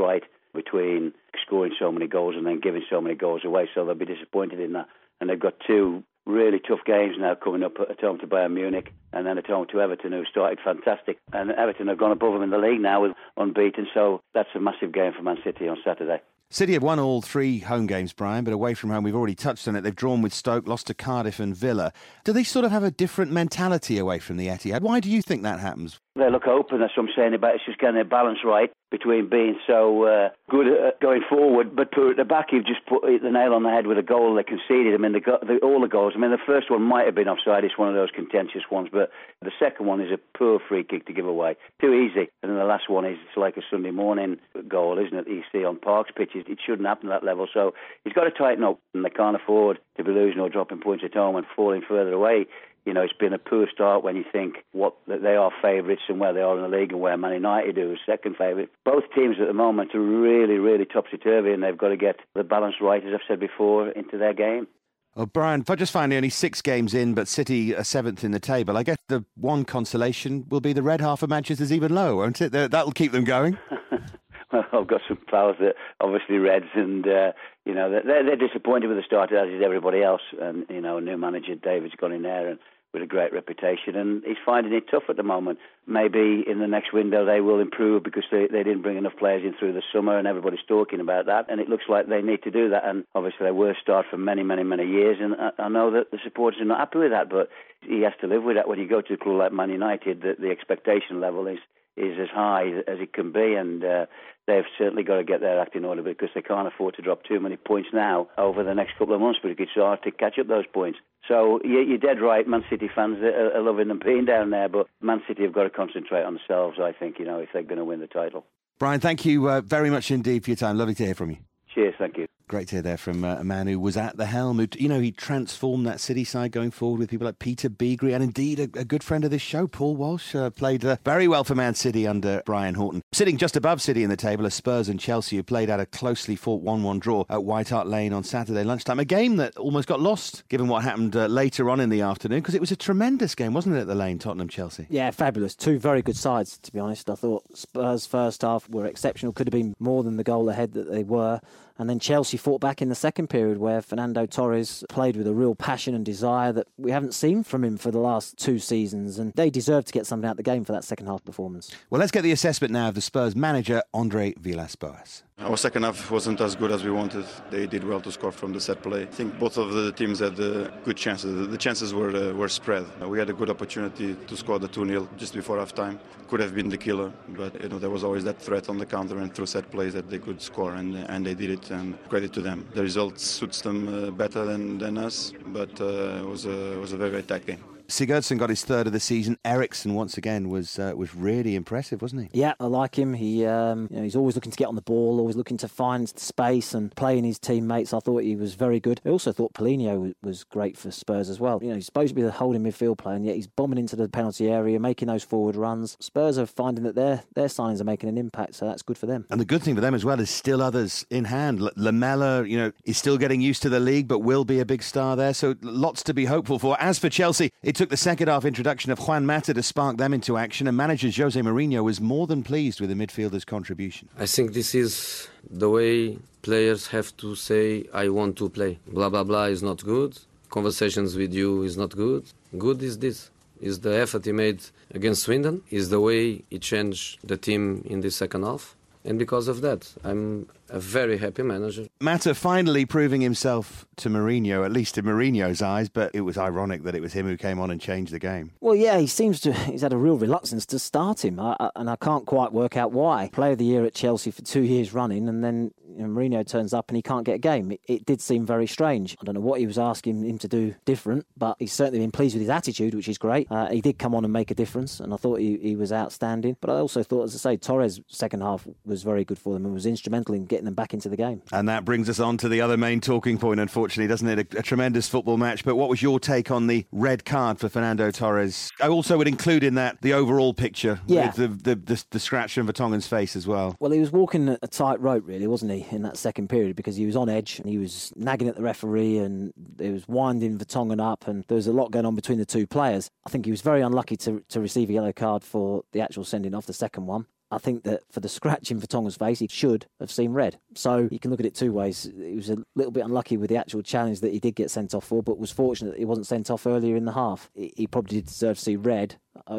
between scoring so many goals and then giving so many goals away. So they'll be disappointed in that. And they've got two really tough games now coming up at home to Bayern Munich and then at home to Everton, who started fantastic. And Everton have gone above them in the league now with unbeaten. So that's a massive game for Man City on Saturday. City have won all three home games, Brian, but away from home, we've already touched on it. They've drawn with Stoke, lost to Cardiff and Villa. Do they sort of have a different mentality away from the Etihad? Why do you think that happens? They look open, that's what I'm saying about it. It's just getting a balance right between being so uh, good at going forward, but poor at the back. You've just put the nail on the head with a goal they conceded. I mean, the, the, all the goals. I mean, the first one might have been offside. It's one of those contentious ones, but the second one is a poor free kick to give away. Too easy. And then the last one is it's like a Sunday morning goal, isn't it? That you see on Parks pitches. It shouldn't happen at that level. So he's got to tighten up, and they can't afford to be losing or dropping points at home and falling further away. You know, it's been a poor start when you think what that they are favourites and where they are in the league and where Man United are second favourite. Both teams at the moment are really, really topsy-turvy, and they've got to get the balance right, as I've said before, into their game. Well, Brian, if I just find only six games in, but City are seventh in the table, I guess the one consolation will be the red half of Manchester's even lower, won't it? That'll keep them going. Well, I've got some pals that obviously Reds, and uh, you know they're, they're disappointed with the start, as is everybody else. And you know, new manager David's gone in there and with a great reputation, and he's finding it tough at the moment. Maybe in the next window they will improve because they, they didn't bring enough players in through the summer, and everybody's talking about that. And it looks like they need to do that. And obviously their worst start for many, many, many years. And I, I know that the supporters are not happy with that, but he has to live with that. When you go to a club like Man United, the, the expectation level is is as high as it can be, and uh, they've certainly got to get their act in order because they can't afford to drop too many points now over the next couple of months, but it's hard to catch up those points. So you're dead right, Man City fans are loving them being down there, but Man City have got to concentrate on themselves, I think, you know, if they're going to win the title. Brian, thank you uh, very much indeed for your time. Lovely to hear from you. Cheers, thank you. Great to hear there from uh, a man who was at the helm. Who, you know, he transformed that City side going forward with people like Peter Beagrie and indeed a, a good friend of this show, Paul Walsh, uh, played uh, very well for Man City under Brian Horton. Sitting just above City in the table are Spurs and Chelsea, who played out a closely fought one one draw at White Hart Lane on Saturday lunchtime. A game that almost got lost, given what happened uh, later on in the afternoon, because it was a tremendous game, wasn't it, at the Lane, Tottenham-Chelsea? Yeah, fabulous. Two very good sides, to be honest. I thought Spurs' first half were exceptional, could have been more than the goal ahead that they were. And then Chelsea fought back in the second period where Fernando Torres played with a real passion and desire that we haven't seen from him for the last two seasons. And they deserve to get something out of the game for that second half performance. Well, let's get the assessment now of the Spurs manager, Andre Villas-Boas. Our second half wasn't as good as we wanted. They did well to score from the set play. I think both of the teams had uh, good chances. The chances were uh, were spread. We had a good opportunity to score the two nil just before half time. Could have been the killer, but you know there was always that threat on the counter and through set plays that they could score, and and they did it. And credit to them. The result suits them uh, better than, than us, but uh, it was a it was a very very tight game. Sigurdsson got his third of the season. Eriksson once again was uh, was really impressive, wasn't he? Yeah, I like him. He um, you know, he's always looking to get on the ball, always looking to find space and playing his teammates. I thought he was very good. I also thought Paulinho was great for Spurs as well. You know, he's supposed to be the holding midfield player, and yet he's bombing into the penalty area, making those forward runs. Spurs are finding that their their signings are making an impact, so that's good for them. And the good thing for them as well is still others in hand. L- Lamella, you know, is still getting used to the league, but will be a big star there. So lots to be hopeful for. As for Chelsea, it took the second half introduction of Juan Mata to spark them into action, and manager Jose Mourinho was more than pleased with the midfielder's contribution. I think this is the way players have to say, I want to play. Blah, blah, blah is not good. Conversations with you is not good. Good is this. Is the effort he made against Swindon, is the way he changed the team in the second half. And because of that, I'm a very happy manager. Mata finally proving himself to Mourinho, at least in Mourinho's eyes, but it was ironic that it was him who came on and changed the game. Well, yeah, he seems to, he's had a real reluctance to start him, I, I, and I can't quite work out why. Player of the year at Chelsea for two years running, and then you know, Mourinho turns up and he can't get a game. It, it did seem very strange. I don't know what he was asking him to do different, but he's certainly been pleased with his attitude, which is great. Uh, he did come on and make a difference, and I thought he, he was outstanding. But I also thought, as I say, Torres' second half was very good for them and was instrumental in getting them back into the game. And that brings us on to the other main talking point, unfortunately, doesn't it? A, a tremendous football match. But what was your take on the red card for Fernando Torres? I also would include in that the overall picture, yeah. with the, the, the, the scratch on Vertonghen's face as well. Well, he was walking a tight rope, really, wasn't he, in that second period, because he was on edge and he was nagging at the referee and he was winding Vertonghen up, and there was a lot going on between the two players. I think he was very unlucky to, to receive a yellow card for the actual sending off, the second one. I think that for the scratch in Vertonghen's face, he should have seen red. So you can look at it two ways. He was a little bit unlucky with the actual challenge that he did get sent off for, but was fortunate that he wasn't sent off earlier in the half. He probably did deserve to see red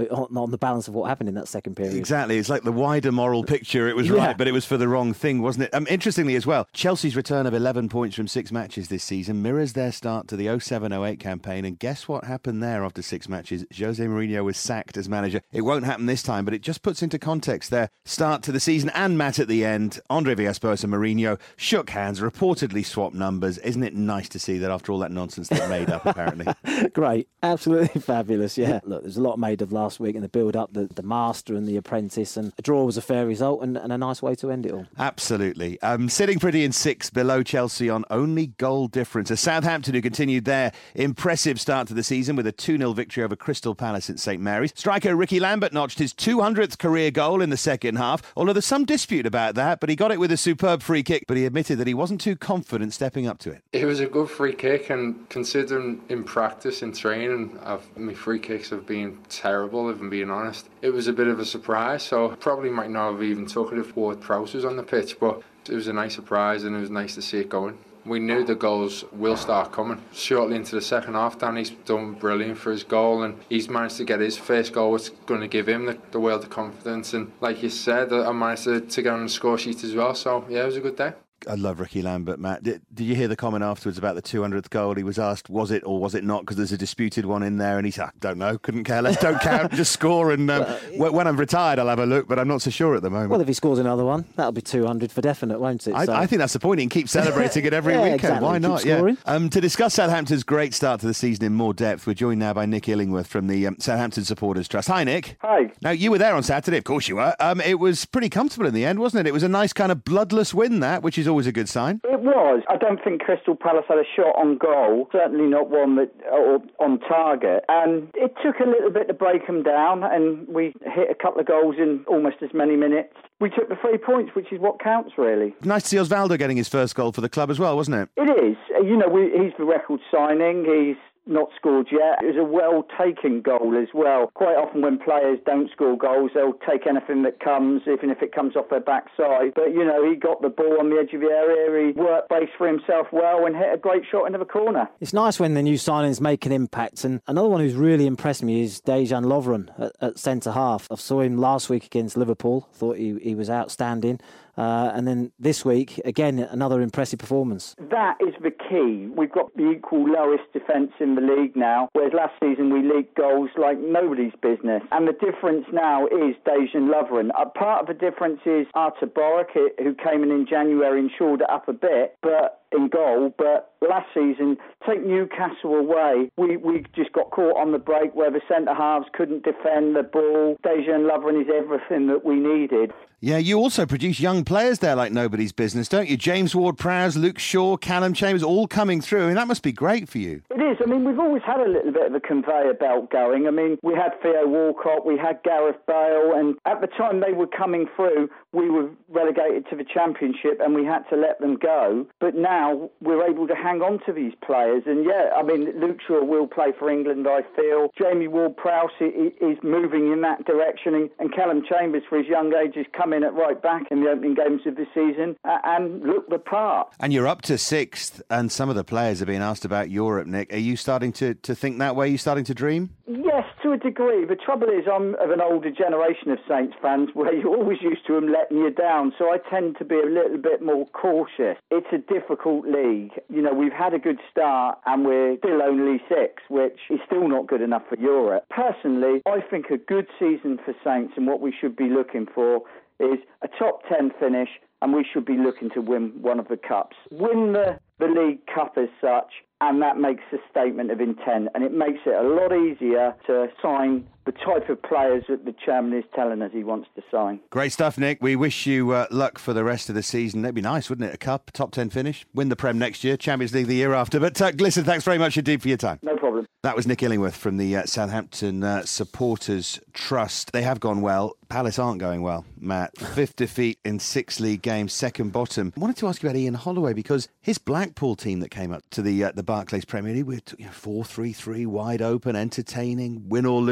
on the balance of what happened in that second period. Exactly. It's like the wider moral picture. It was yeah. right, but it was for the wrong thing, wasn't it? Um, interestingly as well, Chelsea's return of eleven points from six matches this season mirrors their start to the oh seven oh eight campaign. And guess what happened there after six matches? Jose Mourinho was sacked as manager. It won't happen this time, but it just puts into context their start to the season. And Matt, at the end, Andre Villas-Boas and Mourinho shook hands, reportedly swapped numbers. Isn't it nice to see that after all that nonsense they made up, apparently? Great. Absolutely fabulous, yeah. Look, there's a lot made of last week in the build up, the, the master and the apprentice, and a draw was a fair result and, and a nice way to end it all. Absolutely. Um, sitting pretty in sixth, below Chelsea on only goal difference. A Southampton who continued their impressive start to the season with a two nil victory over Crystal Palace at St Mary's. Striker Ricky Lambert notched his two hundredth career goal in the second half, although there's some dispute about that, but he got it with a superb free kick, but he admitted that he wasn't too confident stepping up to it. It was a good free kick, and considering in practice, in training, I've, my free kicks have been terrible, if I'm being honest. It was a bit of a surprise, so probably might not have even took it if Ward-Prowse was on the pitch, but it was a nice surprise and it was nice to see it going. We knew the goals will start coming. Shortly into the second half, Danny's done brilliant for his goal, and he's managed to get his first goal, which is going to give him the, the world of confidence. And like you said, I managed to, to get on the score sheet as well, so yeah, it was a good day. I love Ricky Lambert, Matt. Did, did you hear the comment afterwards about the two hundredth goal? He was asked, was it or was it not? Because there's a disputed one in there. And he said, I don't know, couldn't care less, don't count, just score. And um, well, when I'm retired, I'll have a look, but I'm not so sure at the moment. Well, if he scores another one, that'll be two hundred for definite, won't it? I, so. I think that's the point. He can keep celebrating it every yeah, weekend. Exactly. Why not? Keep Yeah. Um, to discuss Southampton's great start to the season in more depth, we're joined now by Nick Illingworth from the um, Southampton Supporters Trust. Hi, Nick. Hi. Now, you were there on Saturday. Of course you were. Um, it was pretty comfortable in the end, wasn't it? It was a nice kind of bloodless win, that, which is always a good sign. It was. I don't think Crystal Palace had a shot on goal, certainly not one that or on target. And it took a little bit to break them down, and we hit a couple of goals in almost as many minutes. We took the three points, which is what counts, really. Nice to see Osvaldo getting his first goal for the club as well, wasn't it? It is. You know, we, he's the record signing. He's not scored yet. It was a well-taken goal as well. Quite often when players don't score goals, they'll take anything that comes, even if it comes off their backside. But, you know, he got the ball on the edge of the area, he worked base for himself well and hit a great shot into the corner. It's nice when the new signings make an impact, and another one who's really impressed me is Dejan Lovren at, at centre-half. I saw him last week against Liverpool, thought he, he was outstanding. Uh, and then this week, again, another impressive performance. That is the key. We've got the equal lowest defence in the league now, whereas last season we leaked goals like nobody's business. And the difference now is Dejan Lovren. A part of the difference is Artur Boruc, who came in in January and shored it up a bit, but in goal. But last season, take Newcastle away, we, we just got caught on the break where the centre-halves couldn't defend the ball. Dejan Lovren is everything that we needed. Yeah, you also produce young players there like nobody's business, don't you? James Ward-Prowse, Luke Shaw, Callum Chambers, all coming through. I mean, that must be great for you. It is. I mean, we've always had a little bit of a conveyor belt going. I mean, we had Theo Walcott, we had Gareth Bale, and at the time they were coming through, we were relegated to the Championship and we had to let them go. But now we're able to hang on to these players. And yeah, I mean, Luke Shaw will play for England, I feel. Jamie Ward-Prowse is moving in that direction. And Callum Chambers, for his young age, is coming in at right back in the opening games of the season and look the part. And you're up to sixth, and some of the players are being asked about Europe, Nick. Are you starting to, to think that way? Are you starting to dream? Yes, to a degree. The trouble is I'm of an older generation of Saints fans where you're always used to them letting you down, so I tend to be a little bit more cautious. It's a difficult league. You know, we've had a good start and we're still only six, which is still not good enough for Europe. Personally, I think a good season for Saints and what we should be looking for is a top ten finish, and we should be looking to win one of the cups. Win the, the League Cup as such, and that makes a statement of intent, and it makes it a lot easier to sign the type of players that the chairman is telling us he wants to sign. Great stuff, Nick. We wish you uh, luck for the rest of the season. That'd be nice, wouldn't it? A cup, top ten finish, win the Prem next year, Champions League the year after. But uh, listen, thanks very much indeed for your time. No problem. That was Nick Illingworth from the uh, Southampton uh, Supporters Trust. They have gone well. Palace aren't going well, Matt. Fifth defeat in six league games, second bottom. I wanted to ask you about Ian Holloway because his Blackpool team that came up to the uh, the Barclays Premier League, we're four three three, wide open, entertaining, win or lose, but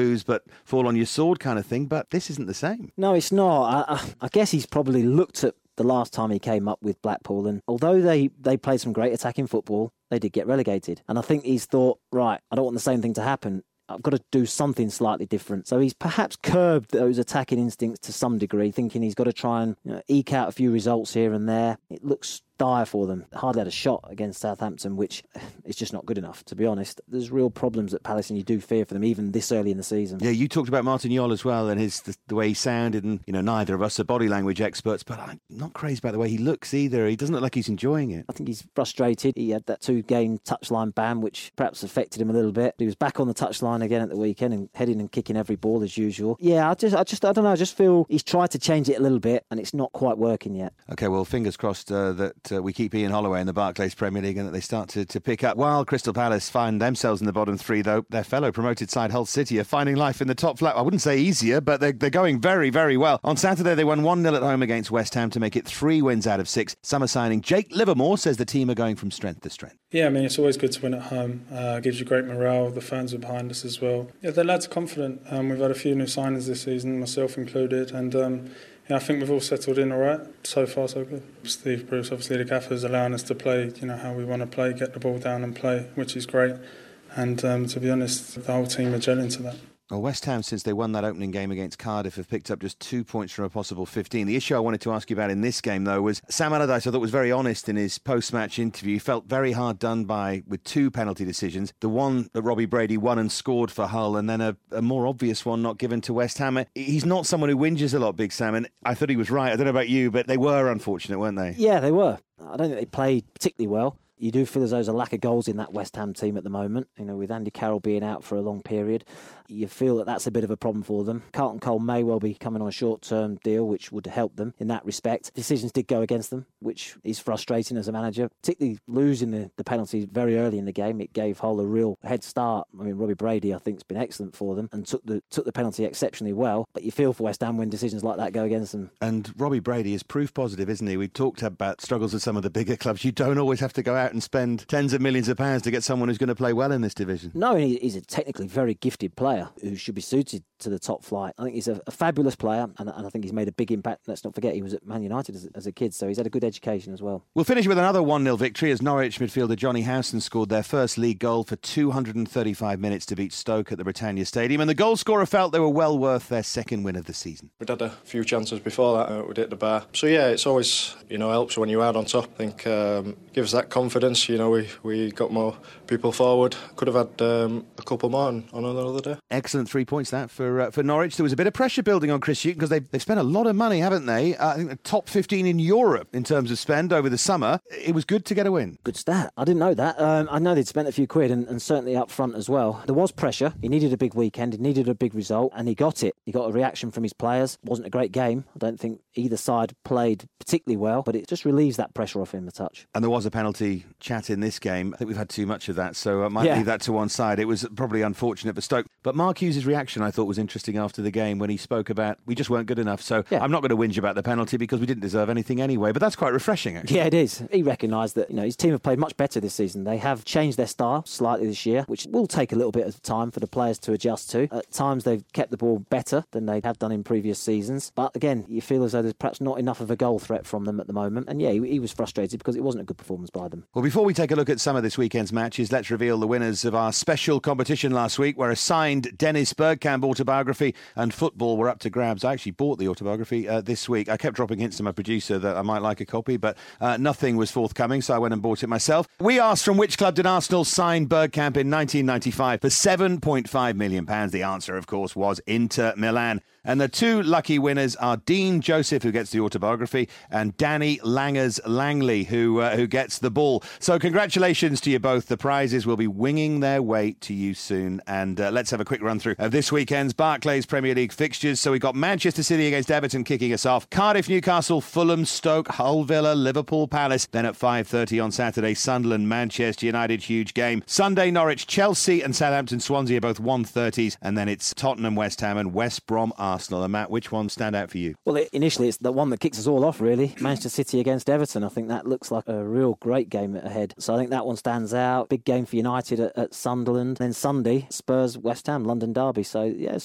fall on your sword kind of thing, but this isn't the same. No, it's not. I, I, I guess he's probably looked at the last time he came up with Blackpool, and although they, they played some great attacking football, they did get relegated. And I think he's thought, right, I don't want the same thing to happen. I've got to do something slightly different. So he's perhaps curbed those attacking instincts to some degree, thinking he's got to try and you know, eke out a few results here and there. It looks dire for them. Hardly had a shot against Southampton, which is just not good enough, to be honest. There's real problems at Palace, and you do fear for them, even this early in the season. Yeah, you talked about Martin Jol as well, and his the, the way he sounded, and you know, neither of us are body language experts, but I'm not crazy about the way he looks either. He doesn't look like he's enjoying it. I think he's frustrated. He had that two-game touchline ban, which perhaps affected him a little bit. He was back on the touchline again at the weekend and heading and kicking every ball as usual. Yeah, I just, I just, I don't know. I just feel he's tried to change it a little bit, and it's not quite working yet. Okay, well, fingers crossed uh, that uh, we keep Ian Holloway in the Barclays Premier League and that they start to, to pick up. While Crystal Palace find themselves in the bottom three, though, their fellow promoted side Hull City are finding life in the top flat. I wouldn't say easier, but they're, they're going very, very well. On Saturday, they won one nil at home against West Ham to make it three wins out of six. Summer signing Jake Livermore says the team are going from strength to strength. Yeah, I mean, it's always good to win at home. Uh, gives you great morale. The fans are behind us as well. Yeah, the lads are confident. Um, we've had a few new signings this season, myself included, and um, yeah, I think we've all settled in all right. So far, so good. Steve Bruce, obviously the gaffer, is allowing us to play, you know, how we want to play, get the ball down and play, which is great. And um, to be honest, the whole team are gelling to that. Well, West Ham, since they won that opening game against Cardiff, have picked up just two points from a possible fifteen. The issue I wanted to ask you about in this game, though, was Sam Allardyce, I thought, was very honest in his post-match interview. He felt very hard done by with two penalty decisions. The one that Robbie Brady won and scored for Hull, and then a, a more obvious one not given to West Ham. He's not someone who whinges a lot, Big Sam, and I thought he was right. I don't know about you, but they were unfortunate, weren't they? Yeah, they were. I don't think they played particularly well. You do feel as though there's a lack of goals in that West Ham team at the moment. You know, with Andy Carroll being out for a long period, you feel that that's a bit of a problem for them. Carlton Cole may well be coming on a short-term deal, which would help them in that respect. Decisions did go against them, which is frustrating as a manager, particularly losing the, the penalty very early in the game. It gave Hull a real head start. I mean, Robbie Brady, I think, has been excellent for them and took the took the penalty exceptionally well. But you feel for West Ham when decisions like that go against them. And Robbie Brady is proof positive, isn't he? We talked about struggles with some of the bigger clubs. You don't always have to go out and spend tens of millions of pounds to get someone who's going to play well in this division. No, he's a technically very gifted player who should be suited to the top flight. I think he's a, a fabulous player, and, and I think he's made a big impact. Let's not forget he was at Man United as, as a kid, so he's had a good education as well. We'll finish with another one nil victory as Norwich midfielder Johnny Howson scored their first league goal for two hundred thirty-five minutes to beat Stoke at the Britannia Stadium, and the goal scorer felt they were well worth their second win of the season. We'd had a few chances before that, uh, we'd hit the bar. So yeah, it's always, you know, helps when you're out on top. I think um, gives that confidence. You know, we, we got more people forward. Could have had um, a couple more on, on another day. Excellent three points that for uh, for Norwich. There was a bit of pressure building on Chris Hughton because they've, they've spent a lot of money, haven't they? Uh, I think the top fifteen in Europe in terms of spend over the summer. It was good to get a win. Good stat. I didn't know that. Um, I know they'd spent a few quid and, and certainly up front as well. There was pressure. He needed a big weekend. He needed a big result and he got it. He got a reaction from his players. It wasn't a great game. I don't think either side played particularly well, but it just relieves that pressure off him a touch. And there was a penalty chat in this game. I think we've had too much of that, so I might yeah. leave that to one side. It was probably unfortunate for Stoke. But Mark Hughes' reaction, I thought, was interesting after the game when he spoke about, we just weren't good enough, so yeah. I'm not going to whinge about the penalty because we didn't deserve anything anyway. But that's quite refreshing, actually. Yeah, it is. He recognised that, you know, his team have played much better this season. They have changed their style slightly this year, which will take a little bit of time for the players to adjust to. At times they've kept the ball better than they have done in previous seasons. But again, you feel as though there's perhaps not enough of a goal threat from them at the moment. And yeah, he, he was frustrated because it wasn't a good performance by them. Well, before we take a look at some of this weekend's matches, let's reveal the winners of our special competition last week, where a signed Dennis Bergkamp autobiography and football were up to grabs. I actually bought the autobiography uh, this week. I kept dropping hints to my producer that I might like a copy, but uh, nothing was forthcoming, so I went and bought it myself. We asked, from which club did Arsenal sign Bergkamp in nineteen ninety-five for seven point five million pounds? The answer, of course, was Inter Milan. And the two lucky winners are Dean Joseph, who gets the autobiography, and Danny Langers Langley, who uh, who gets the ball. So congratulations to you both. The prizes will be winging their way to you soon. And uh, let's have a quick run through of this weekend's Barclays Premier League fixtures. So we've got Manchester City against Everton kicking us off. Cardiff, Newcastle, Fulham, Stoke, Hull Villa, Liverpool Palace. Then at five thirty on Saturday, Sunderland, Manchester United, huge game. Sunday, Norwich, Chelsea and Southampton, Swansea, both one thirties. And then it's Tottenham, West Ham and West Brom, Arsenal. And Matt, which one stand out for you? Well, it, initially it's the one that kicks us all off, really. Manchester City against Everton. I think that looks like a real great game ahead. So I think that one stands out. Big game for United at, at Sunderland. Then Sunday, Spurs, West Ham, London derby. So yeah,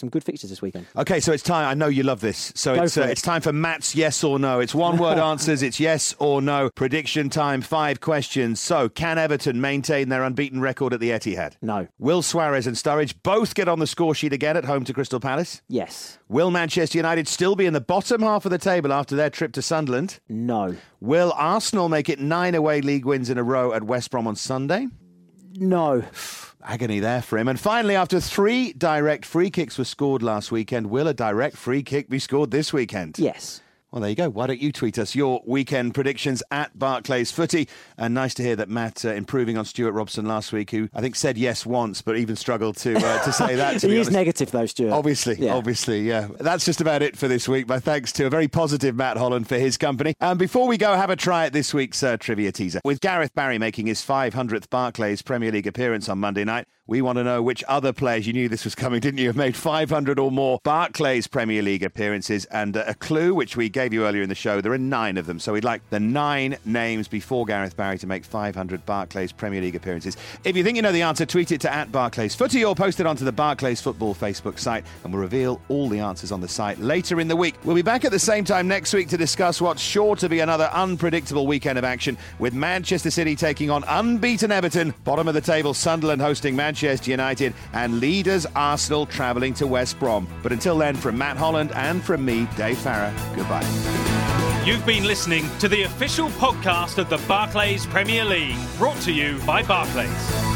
some good fixtures this weekend. OK, so it's time. I know you love this. So Go it's uh, for it. it's time for Matt's yes or no. It's one-word answers. It's yes or no. Prediction time, five questions. So, can Everton maintain their unbeaten record at the Etihad? No. Will Suarez and Sturridge both get on the score sheet again at home to Crystal Palace? Yes. Will Manchester United still be in the bottom half of the table after their trip to Sunderland? No. Will Arsenal make it nine away league wins in a row at West Brom on Sunday? No. Agony there for him. And finally, after three direct free kicks were scored last weekend, will a direct free kick be scored this weekend? Yes. Well, there you go. Why don't you tweet us your weekend predictions at Barclays Footy? And nice to hear that Matt uh, improving on Stuart Robson last week, who I think said yes once, but even struggled to uh, to say that. To he be is honest. negative, though, Stuart. Obviously, yeah. obviously, yeah. That's just about it for this week. My thanks to a very positive Matt Holland for his company. And before we go, have a try at this week's uh, trivia teaser. With Gareth Barry making his five hundredth Barclays Premier League appearance on Monday night, we want to know which other players, you knew this was coming, didn't you, have made five hundred or more Barclays Premier League appearances. And uh, a clue, which we gave you earlier in the show, there are nine of them. So we'd like the nine names before Gareth Barry to make five hundred Barclays Premier League appearances. If you think you know the answer, tweet it to at Barclays Footy or post it onto the Barclays Football Facebook site, and we'll reveal all the answers on the site later in the week. We'll be back at the same time next week to discuss what's sure to be another unpredictable weekend of action, with Manchester City taking on unbeaten Everton, bottom of the table Sunderland hosting Manchester United, and leaders Arsenal travelling to West Brom. But until then, from Matt Holland and from me, Dave Farrar, goodbye. You've been listening to the official podcast of the Barclays Premier League, brought to you by Barclays.